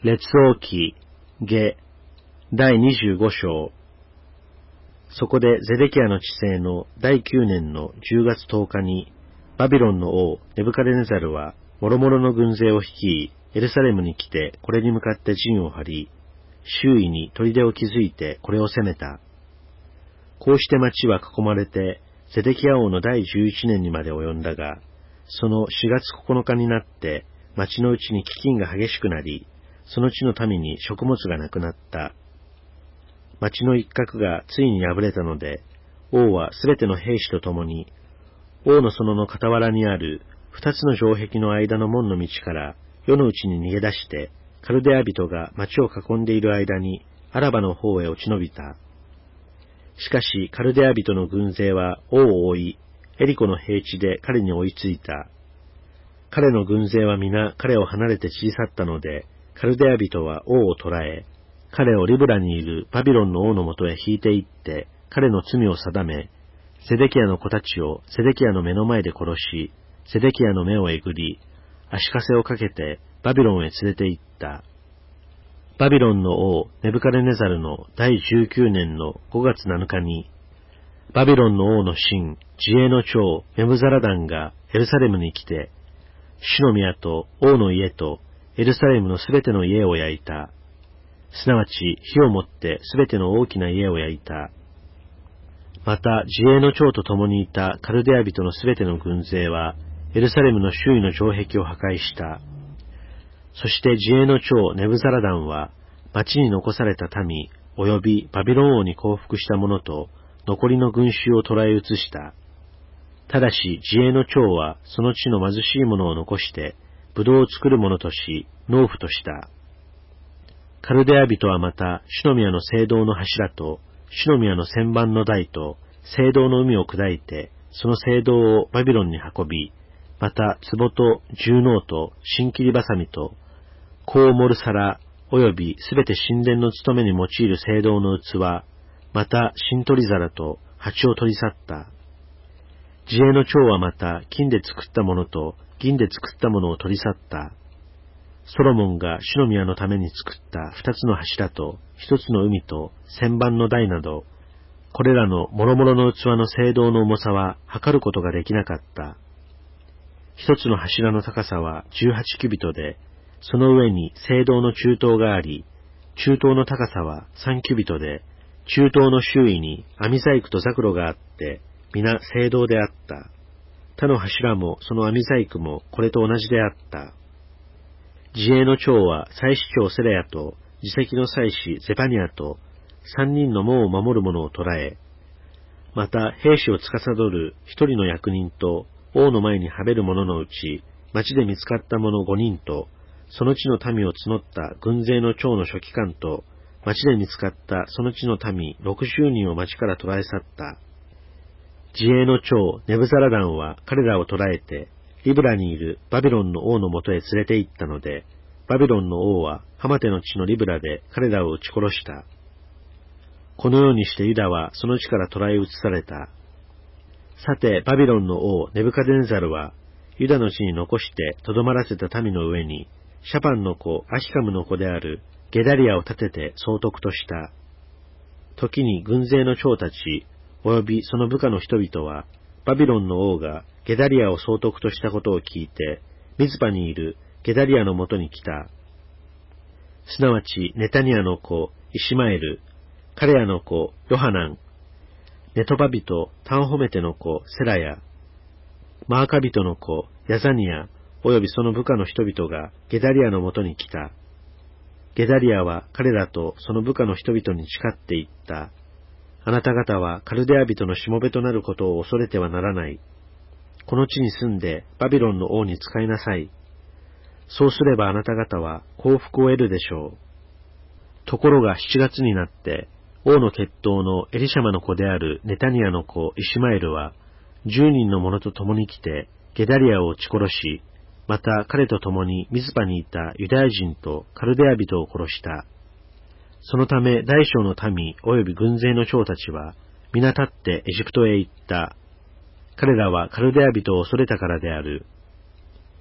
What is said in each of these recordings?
列王記下第25章。そこでゼデキヤの治世の第9年の10月10日に、バビロンの王ネブカデネザルは諸々の軍勢を率い、エルサレムに来てこれに向かって陣を張り、周囲に砦を築いてこれを攻めた。こうして町は囲まれて、ゼデキヤ王の第11年にまで及んだが、その4月9日になって、町のうちに飢饉が激しくなり、その地の民に食物がなくなった。町の一角がついに破れたので、王はすべての兵士と共に、王の園の傍らにある二つの城壁の間の門の道から夜のうちに逃げ出して、カルデア人が町を囲んでいる間にアラバの方へ落ち延びた。しかしカルデア人の軍勢は王を追い、エリコの平地で彼に追いついた。彼の軍勢は皆彼を離れて散り去ったので、カルデア人は王を捕らえ、彼をリブラにいるバビロンの王のもとへ引いて行って、彼の罪を定め、ゼデキヤの子たちをゼデキヤの目の前で殺し、ゼデキヤの目をえぐり、足かせをかけてバビロンへ連れて行った。バビロンの王ネブカデネザルの第19年の5月7日に、バビロンの王の臣、自衛の長メムザラダンがエルサレムに来て、主の宮と王の家とエルサレムのすべての家を焼いた。すなわち火をもってすべての大きな家を焼いた。また自衛の長と共にいたカルデア人のすべての軍勢はエルサレムの周囲の城壁を破壊した。そして自衛の長ネブザラダンは町に残された民及びバビロン王に降伏した者と残りの群衆を捕らえ移した。ただし自衛の長はその地の貧しい者を残してブドウを作る者とし農夫とした。カルデア人はまた、主の宮の聖堂の柱と、主の宮の旋盤の台と、聖堂の海を砕いて、その聖堂をバビロンに運び、また、壺と重脳と新切りばさみと、コウモル皿、およびすべて神殿の務めに用いる聖堂の器、また、新取り皿と鉢を取り去った。自衛の長はまた、金で作ったものと銀で作ったものを取り去った。ソロモンが主の宮のために作った二つの柱と一つの海と旋盤の台など、これらの諸々の器の聖堂の重さは測ることができなかった。一つの柱の高さは18キュビトで、その上に聖堂の中東があり、中東の高さは3キュビトで、中東の周囲に網細工とザクロがあって、皆聖堂であった。他の柱もその網細工もこれと同じであった。自衛の長は祭司長セレヤと自責の祭司ゼパニアと三人の門を守る者を捕らえ、また兵士を司る一人の役人と王の前にはべる者のうち、町で見つかった者5人と、その地の民を募った軍勢の長の書記官と、町で見つかったその地の民60人を町から捕らえ去った。自衛の長ネブザラダンは彼らを捕らえて、リブラにいるバビロンの王のもとへ連れて行ったので、バビロンの王はハマテの地のリブラで彼らを撃ち殺した。このようにしてユダはその地から捕らえ移された。さて、バビロンの王ネブカデネザルは、ユダの地に残してとどまらせた民の上に、シャパンの子アヒカムの子であるゲダリアを立てて総督とした。時に軍勢の長たち、及びその部下の人々は、バビロンの王がゲダリアを総督としたことを聞いて、ミズパにいるゲダリアのもとに来た。すなわち、ネタニアの子、イシマエル、カレアの子、ヨハナン、ネトバ人、タンホメテの子、セラヤ、マーカ人の子、ヤザニア、およびその部下の人々がゲダリアのもとに来た。ゲダリアは彼らとその部下の人々に誓って言った。あなた方はカルデア人のしもべとなることを恐れてはならない。この地に住んでバビロンの王に仕えなさい。そうすればあなた方は幸福を得るでしょう。ところが7月になって、王の血統のエリシャマの子であるネタニアの子イシマエルは、10人の者と共に来てゲダリアを撃ち殺し、また彼と共にミズパにいたユダヤ人とカルデア人を殺した。そのため大小の民及び軍勢の長たちは、皆立ってエジプトへ行った。彼らはカルデア人を恐れたからである。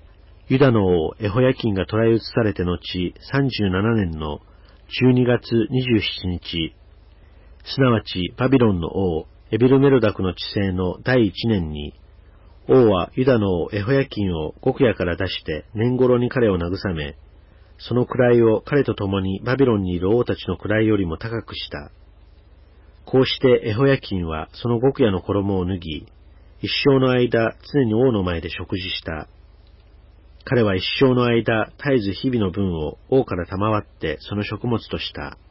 ユダの王エホヤキンが捕らえ移されて後37年の12月27日、すなわちバビロンの王エビルメロダクの治世の第1年に、王はユダの王エホヤキンを極夜から出して年頃に彼を慰め、その位を彼と共にバビロンにいる王たちの位よりも高くした。こうしてエホヤキンはその極夜の衣を脱ぎ、一生の間常に王の前で食事した。彼は一生の間絶えず日々の分を王から賜ってその食物とした。